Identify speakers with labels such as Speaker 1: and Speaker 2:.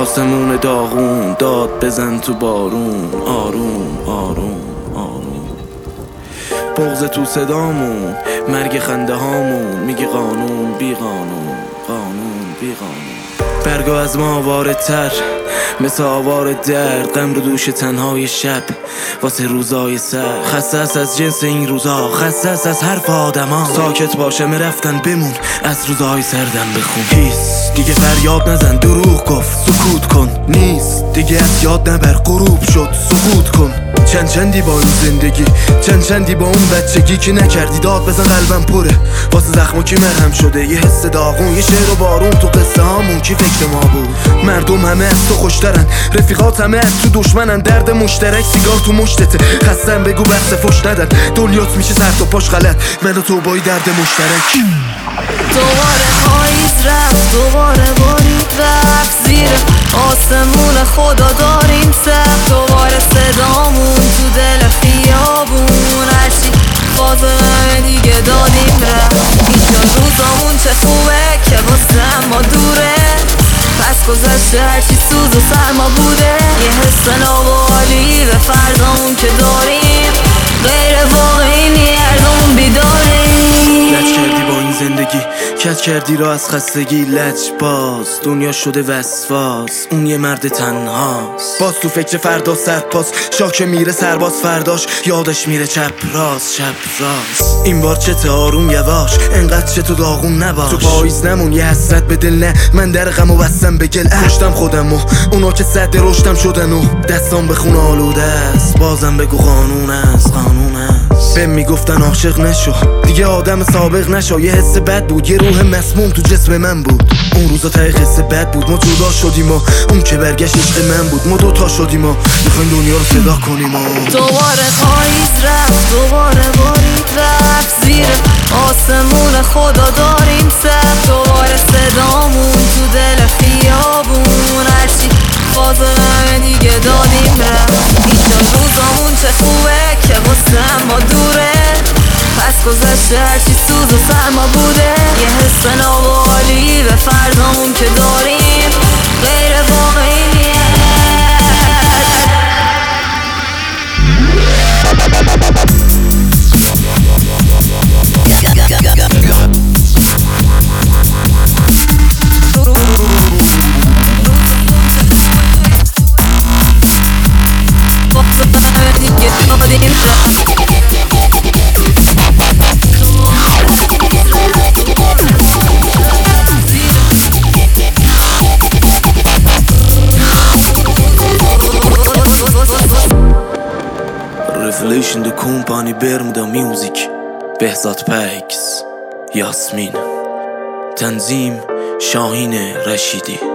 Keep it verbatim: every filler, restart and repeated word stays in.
Speaker 1: آسمون داغون داد بزن تو بارون، آروم آروم آروم. بغض تو صدامون، مرگ خنده هامون، میگه قانون بی قانون، قانون بی قانون. برگا از ما واردتر مثل آوار درد، غم رو دوش تنهای شب واسه روزای سر. خسته است از جنس این روزا، خسته است از حرف آدما. ساکت باشه رفتن بمون، از روزای سردم بخون. هیس دیگه فریاد نزن، دروغ گفت سکوت کن. نیست دیگه از یاد نبر، غروب شد سقوط کن. چند چندی با این زندگی، چند چندی با اون بچگی که نکردی داد بزن. قلبم پره واسه زخمو کی مرهم شده، یه حس داغون، یه شعر و بارون تو قصه هامون. کی فکر ما بود مردم همه از تو خوشترن، رفیقات همه از تو دشمنن. درد مشترک سیگار تو مشتته، خستم بگو بحث فش ندن. دنیات میشه سر تا پاش غلط، من و تو با درد مشترک.
Speaker 2: دوباره پاییز رفت، دوباره بارید رفت زیر آسمون خدا داریم سخت. دوباره صدامون تو دل خیابون، هرچی فاصله دیگه دادیم رفت. اینجا روزامون چه خوبه که واسه ما دوره، پس گذشته هرچی سوز و سرما بوده. یه حس نابالی به فردامون که داریم، غیر واقعی نیردمون بیداریم.
Speaker 1: لج کردی با این زندگی، کج کردی را از خستگی. لج باز دنیا شده وسواس، اون یه مرد تنهاست. باز تو فکر فردا سرپاس، شاک میره سرباز فرداش، یادش میره چپ راست چپ راست. این بار چته آروم یواش، انقدر چه تو داغون نباش. تو پاییز نمون یه حسرت به دل، نه من در غمو بستم به گل. کشتم خودمو، اونا که صد رشدم شدن و دستام به خون آلوده است. بازم بگو قانون است، قانون است. بهم میگفتن عاشق نشو دیگه، آدم سابق نشو. یه حس بد بود، یه روح مسموم تو جسم من بود. اون روزا ته قصه بد بود، ما جدا شدیم و اون که برگشت عشق من بود. ما دوتا شدیم و میخوایم دنیا رو صدا کنیم و
Speaker 2: دوباره پاییز رفت، دوباره بارید رفت زیر آسمون خدا داریم سخت. دوباره صدامون تو دل خیابون، هرچی فاصله دیگه دادیم رفت. اینجا روزامون چه خوبه که واسه ما دوره، پس گذشته هرچی سوز و سرما بوده. یه حس نابالی به فردامون که داریم، غیر واقعی
Speaker 1: Revelation de Company Bermuda Music. بهزاد پکس، یاسمین. تنظیم شاهین رشیدی.